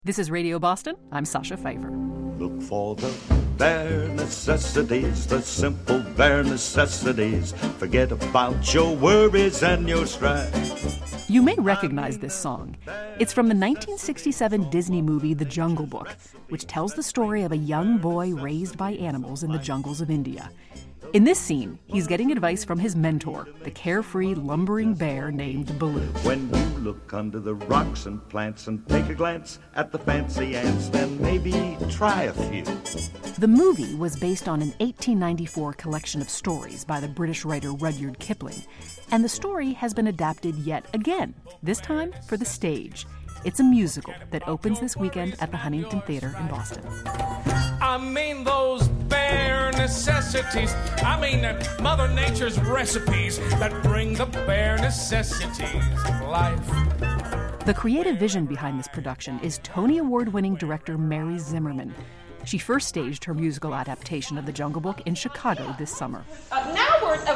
This is Radio Boston. I'm Sasha Pfeiffer. Look for the bare necessities, the simple bare necessities. Forget about your worries and your strife. You may recognize this song. It's from the 1967 Disney movie The Jungle Book, which tells the story of a young boy raised by animals in the jungles of India. In this scene, he's getting advice from his mentor, the carefree, lumbering bear named Baloo. When you look under the rocks and plants and take a glance at the fancy ants, then maybe try a few. The movie was based on an 1894 collection of stories by the British writer Rudyard Kipling, and the story has been adapted yet again, this time for the stage. It's a musical that opens this weekend at the Huntington Theater in Boston. I mean those bare necessities. I mean Mother Nature's recipes that bring the bare necessities of life. The creative vision behind this production is Tony Award-winning director Mary Zimmerman. She first staged her musical adaptation of The Jungle Book in Chicago this summer. Now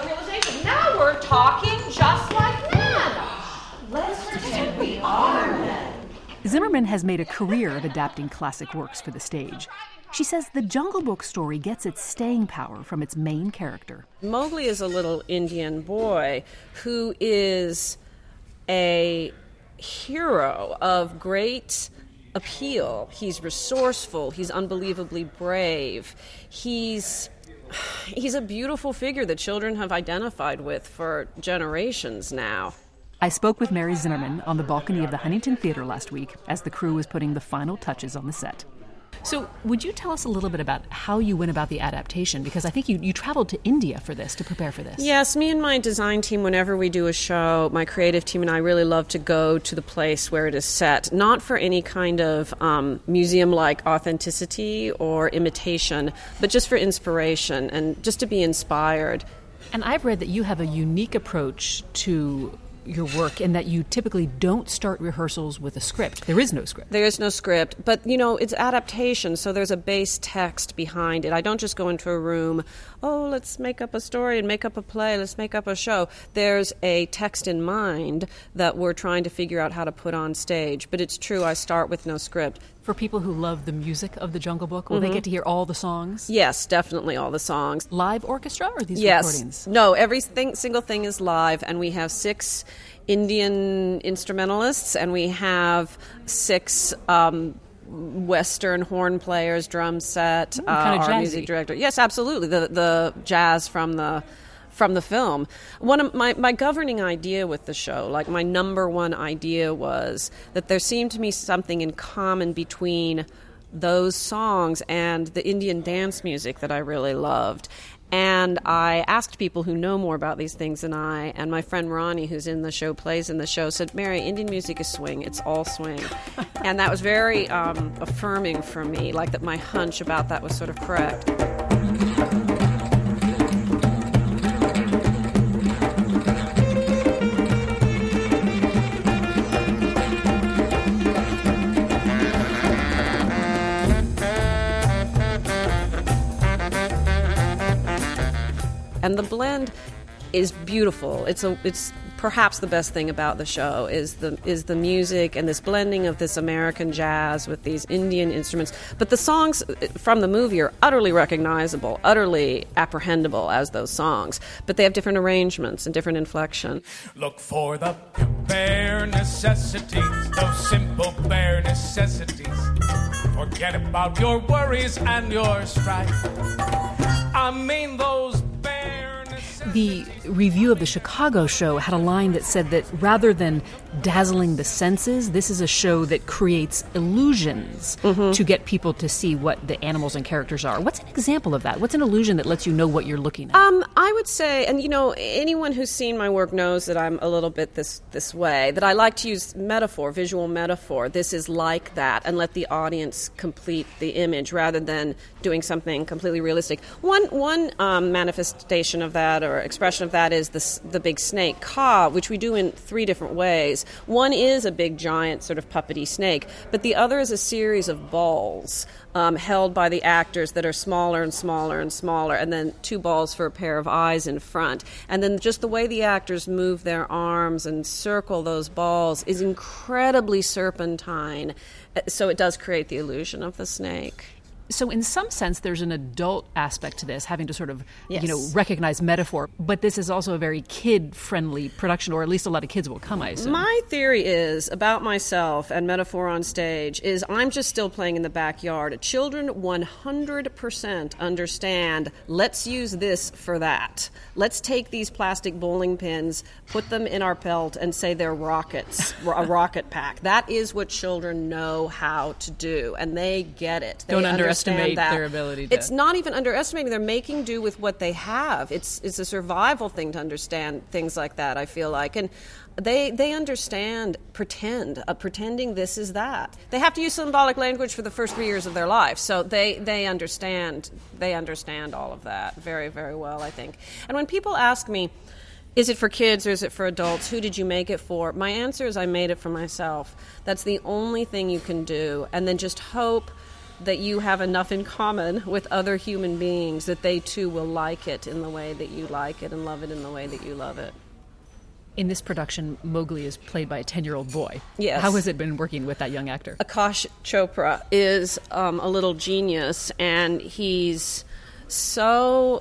we're talking just like men. Let's pretend we are men. Zimmerman has made a career of adapting classic works for the stage. She says the Jungle Book story gets its staying power from its main character. Mowgli is a little Indian boy who is a hero of great appeal. He's resourceful. He's unbelievably brave. He's a beautiful figure that children have identified with for generations now. I spoke with Mary Zimmerman on the balcony of the Huntington Theater last week as the crew was putting the final touches on the set. So would you tell us a little bit about how you went about the adaptation? Because I think you traveled to India for this, to prepare for this. Yes, me and my design team, whenever we do a show, my creative team and I really love to go to the place where it is set, not for any kind of museum-like authenticity or imitation, but just for inspiration and just to be inspired. And I've read that you have a unique approach to your work in that you typically don't start rehearsals with a script. There is no script. There is no script, but it's adaptation, so there's a base text behind it. I don't just go into a room, let's make up a story and make up a play, let's make up a show. There's a text in mind that we're trying to figure out how to put on stage, but it's true, I start with no script. For people who love the music of The Jungle Book, will they get to hear all the songs? Yes, definitely all the songs. Live orchestra or these recordings? No, every single thing is live, and we have 6 Indian instrumentalists, and we have 6 Western horn players, drum set, kind of our music director. Yes, absolutely, the jazz from the film. One of my governing idea with the show, like my number one idea, was that there seemed to me something in common between those songs and the Indian dance music that I really loved. And I asked people who know more about these things than I, and my friend Ronnie, who's in the show, plays in the show, said, Mary, Indian music is swing. It's all swing. And that was very affirming for me, like that my hunch about that was sort of correct. And the blend is beautiful. It's perhaps the best thing about the show is the music and this blending of this American jazz with these Indian instruments. But the songs from the movie are utterly recognizable, utterly apprehendable as those songs. But they have different arrangements and different inflection. Look for the bare necessities, those simple bare necessities. Forget about your worries and your strife. I mean those bare necessities. The review of the Chicago show had a line that said that rather than dazzling the senses, this is a show that creates illusions to get people to see what the animals and characters are. What's an example of that? What's an illusion that lets you know what you're looking at? I would say, and anyone who's seen my work knows that I'm a little bit this way, that I like to use metaphor, visual metaphor. This is like that, and let the audience complete the image rather than doing something completely realistic. One manifestation of that or expression of that is the big snake, Ka, which we do in 3 different ways. One is a big, giant, sort of puppety snake, but the other is a series of balls held by the actors that are smaller and smaller and smaller, and then 2 balls for a pair of eyes in front. And then just the way the actors move their arms and circle those balls is incredibly serpentine So it does create the illusion of the snake. So in some sense, there's an adult aspect to this, having to sort of, Yes. recognize metaphor. But this is also a very kid-friendly production, or at least a lot of kids will come, I assume. My theory is about myself and metaphor on stage is I'm just still playing in the backyard. Children 100% understand, let's use this for that. Let's take these plastic bowling pins, put them in our belt, and say they're rockets, a rocket pack. That is what children know how to do, and they get it. Don't underestimate their ability to... It's not even underestimating. They're making do with what they have. It's a survival thing to understand things like that, I feel like. And they understand pretending this is that. They have to use symbolic language for the first 3 years of their life, so they understand all of that very, very well, I think. And when people ask me, is it for kids or is it for adults? Who did you make it for? My answer is I made it for myself. That's the only thing you can do. And then just hope that you have enough in common with other human beings that they too will like it in the way that you like it and love it in the way that you love it. In this production, Mowgli is played by a 10-year-old boy. Yes. How has it been working with that young actor? Akash Chopra is a little genius, and he's so...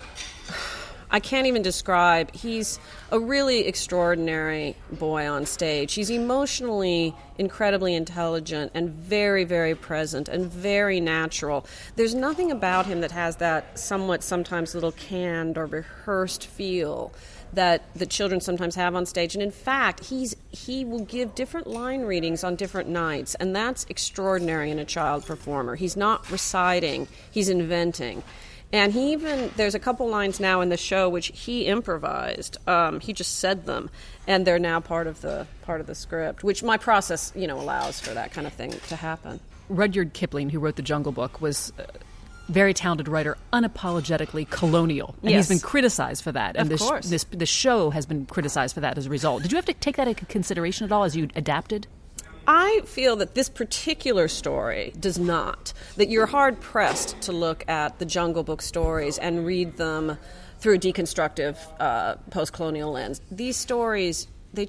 I can't even describe. He's a really extraordinary boy on stage. He's emotionally incredibly intelligent and very, very present and very natural. There's nothing about him that has that sometimes little canned or rehearsed feel that the children sometimes have on stage. And in fact, he will give different line readings on different nights, and that's extraordinary in a child performer. He's not reciting, he's inventing. And there's a couple lines now in the show which he improvised. He just said them, and they're now part of the script, which my process, allows for that kind of thing to happen. Rudyard Kipling, who wrote The Jungle Book, was a very talented writer, unapologetically colonial. And Yes. he's been criticized for that. And Of course. this show has been criticized for that as a result. Did you have to take that into consideration at all as you adapted? I feel that this particular story does not. That you're hard-pressed to look at the Jungle Book stories and read them through a deconstructive post-colonial lens. These stories,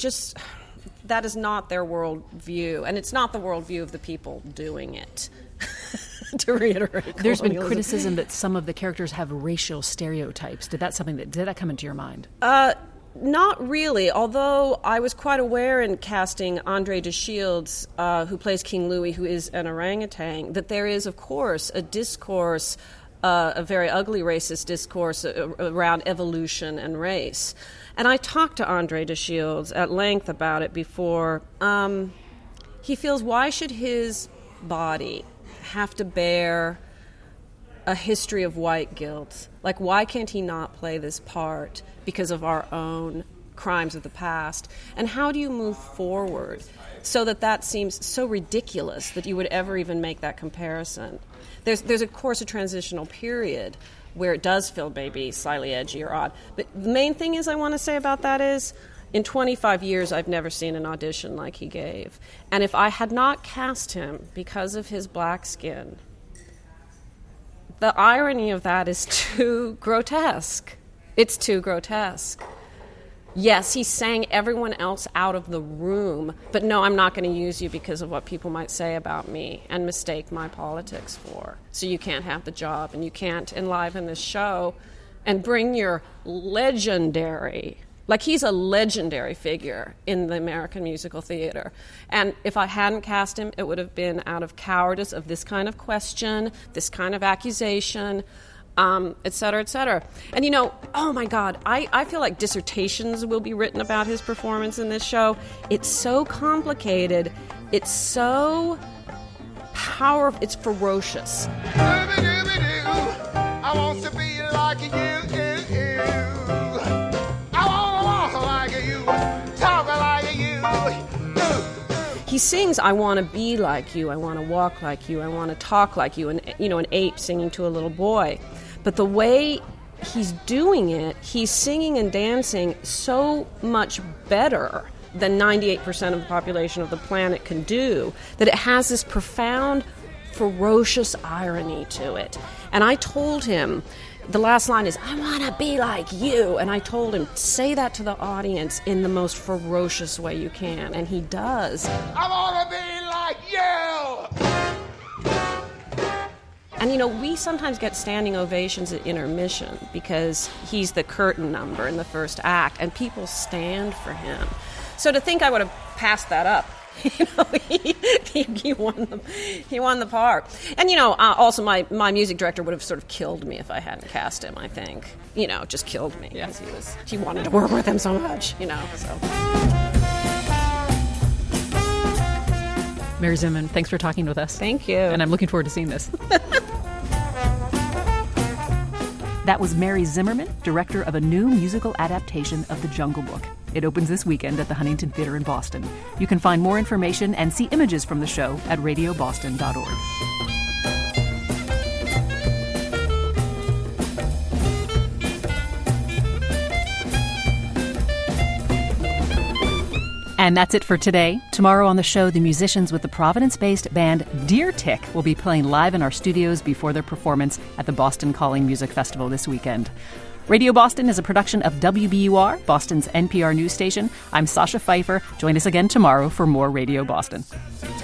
that is not their worldview, and it's not the worldview of the people doing it. To reiterate, there's been criticism that some of the characters have racial stereotypes. Did that come into your mind? Not really, although I was quite aware in casting Andre de Shields, who plays King Louie, who is an orangutan, that there is, of course, a discourse, a very ugly racist discourse around evolution and race. And I talked to Andre de Shields at length about it before. He feels, why should his body have to bear a history of white guilt? Like, why can't he not play this part because of our own crimes of the past? And how do you move forward so that seems so ridiculous that you would ever even make that comparison? There's of course a transitional period where it does feel maybe slightly edgy or odd. But the main thing I want to say about that is, in 25 years, I've never seen an audition like he gave. And if I had not cast him because of his black skin, the irony of that is too grotesque. It's too grotesque. Yes, he sang everyone else out of the room, but no, I'm not going to use you because of what people might say about me and mistake my politics for. So you can't have the job, and you can't enliven this show and bring your legendary... Like, he's a legendary figure in the American musical theater. And if I hadn't cast him, it would have been out of cowardice of this kind of question, this kind of accusation, et cetera, et cetera. And, oh, my God, I feel like dissertations will be written about his performance in this show. It's so complicated. It's so powerful. It's ferocious. I want to be like you. He sings, I want to be like you, I want to walk like you, I want to talk like you, and an ape singing to a little boy. But the way he's doing it, he's singing and dancing so much better than 98% of the population of the planet can do, that it has this profound, ferocious irony to it. And I told him, the last line is, I want to be like you. And I told him, say that to the audience in the most ferocious way you can. And he does. I want to be like you. And, we sometimes get standing ovations at intermission because he's the curtain number in the first act, and people stand for him. So to think I would have passed that up, he won the part. And, also my music director would have sort of killed me if I hadn't cast him, I think. Just killed me because he wanted to work with him so much, so... Mary Zimmerman, thanks for talking with us. Thank you. And I'm looking forward to seeing this. That was Mary Zimmerman, director of a new musical adaptation of The Jungle Book. It opens this weekend at the Huntington Theater in Boston. You can find more information and see images from the show at radioboston.org. And that's it for today. Tomorrow on the show, the musicians with the Providence-based band Deer Tick will be playing live in our studios before their performance at the Boston Calling Music Festival this weekend. Radio Boston is a production of WBUR, Boston's NPR news station. I'm Sasha Pfeiffer. Join us again tomorrow for more Radio Boston.